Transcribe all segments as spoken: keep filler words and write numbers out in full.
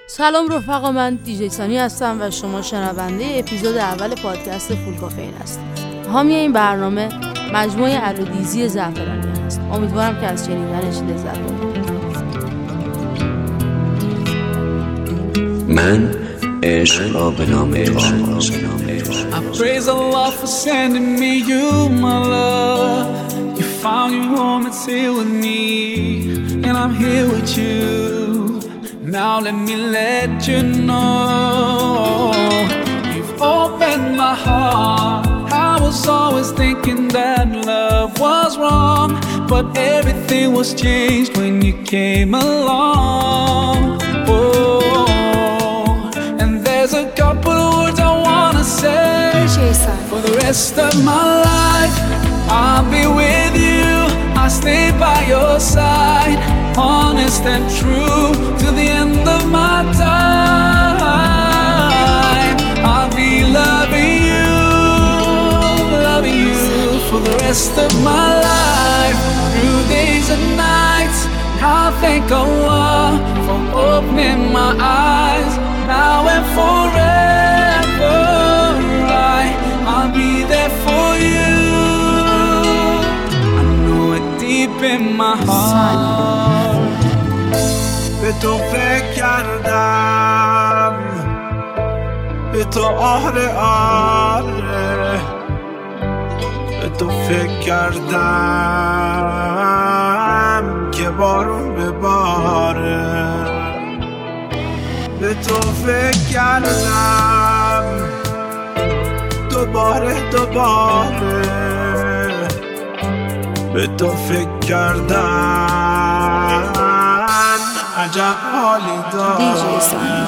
سلام رفقا، من دیجی سانی هستم و شما شنونده اپیزود اول پادکست فول کافئین هستید. حامی این برنامه مجموعه الودیزی زعفرانی است. امیدوارم که از شنیدنش لذت ببرید. من عشق را به نام تو آغاز. I praise Allah for sending me you, my love. You found your home, it's here with me, and I'm here with you. Now let me let you know, you've opened my heart. I was always thinking that love was wrong, but everything was changed when you came along. Oh, and there's a couple of words I wanna say. For the rest of my life, I'll be with you. I'll stay by your side, honest and true, to the end of my time. I'll be loving you, loving you for the rest of my life, through days and nights. I'll thank Allah for opening my eyes, now and forever. I, I'll be there for you. I know it deep in my heart. به تو فکر کردم، به تو آره آره، به تو فکر کردم که بارون بباره. به تو فکر کردم دوباره دوباره، به تو فکر کردم عجب حالی دارم. دیجی سانی.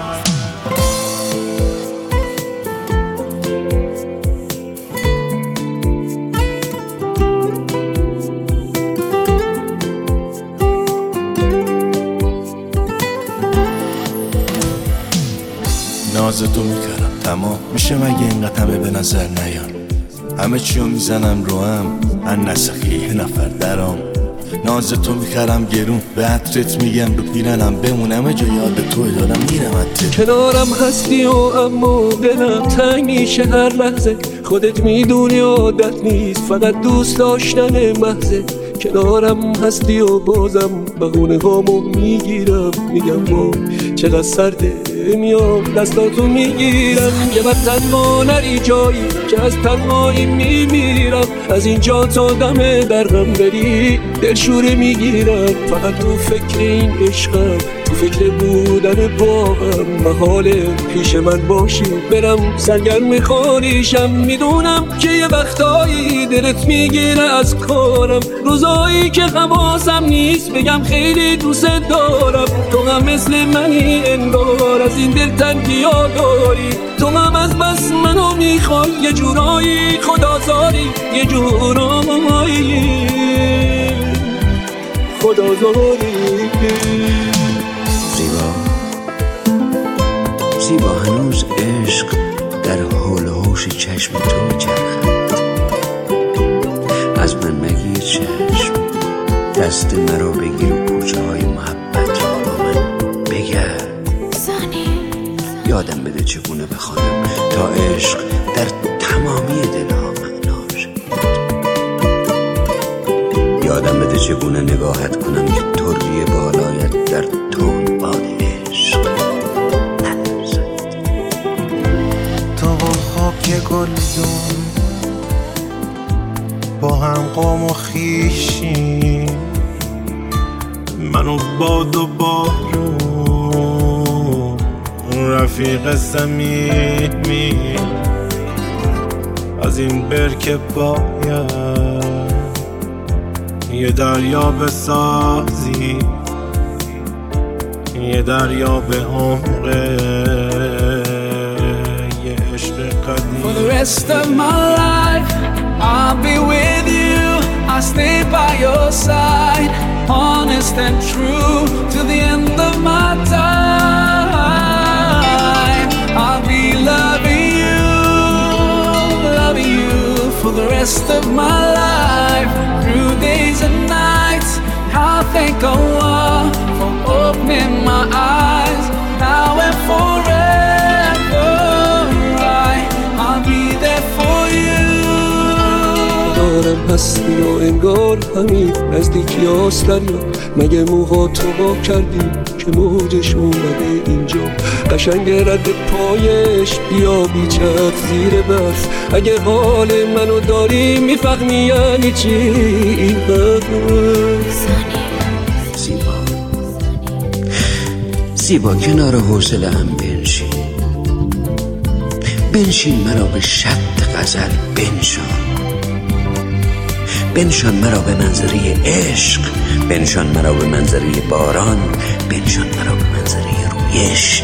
ناز تو میکردم تمام میشه مگه اینقدر همه به نظر نیان؟ همه چیو میزنم رو هم ان نسخی یه نفر درام. ناز تو میکردم گرون به عطرت میگم رو پیرنم بمونم، همه جا یاد تو دارم میرم عطرت. کنارم هستی و اما دلم تنگ میشه هر لحظه. خودت میدونی عادت نیست، فقط دوست داشتن محضه. کنارم هستی و بازم بهونه هامو میگیرم، میگم با چقدر سرده، میام دستاتو میگیرم. یه وقت تنها نری جایی که از تنهایی میمیرم، از اینجا تا دم درغم بری دلشوره میگیرم. فقط تو فکر این عشقم، تو فکر بودن با هم، محاله پیش من باشی برم سرگرم خاریشم. میدونم که یه وقتایی دلت میگیره از کارم، روزایی که حواسم نیست بگم خیلی دوست دارم. تو هم مثل منی انگار، از این دل تنگی‌ها داری. تو هم از بس منو میخوای، یه جورایی خدازاری، یه جورایی خدازاری. زیبا زیبا هنوز عشق در حول و حوش چشم تو میچرخد. از من مگیر چشم، دست مرا بگیر و کوچه های محبت را با من بگرد. یادم بده چگونه بخوانم تا عشق در تمامی دلها معناش. یادم بده چگونه نگاهت کنم که طری بالایت در تون باد عشق نلرزد. تو و خاک گلدون با هم قوم و خیشی، منو باد و بارون رفیق صمیمی. از این برکه باید یه دریا بسازی، یه دریا به عمق یه عشق قدیم. For the rest of my life, I'll be with you. I'll stay by your side, honest and true, to the end of my time. I'll be loving you, loving you for the rest of my life, through days and nights. I'll thank Allah for opening my eyes, هستی و انگار همین نزدیکی هاست دریا. مگه موها تو با کردی که موجش اومده اینجا؟ قشنگ رد پایش بیا بیچت زیر برف. اگه حال منو داری میفهمی یعنی چی این حرف. زیبا زیبا کنار حوصله هم بنشین بنشین مرا به شط غزل بنشان بنشان مرا به منظره عشق بنشان مرا به منظره باران بنشان مرا به منظره رویش.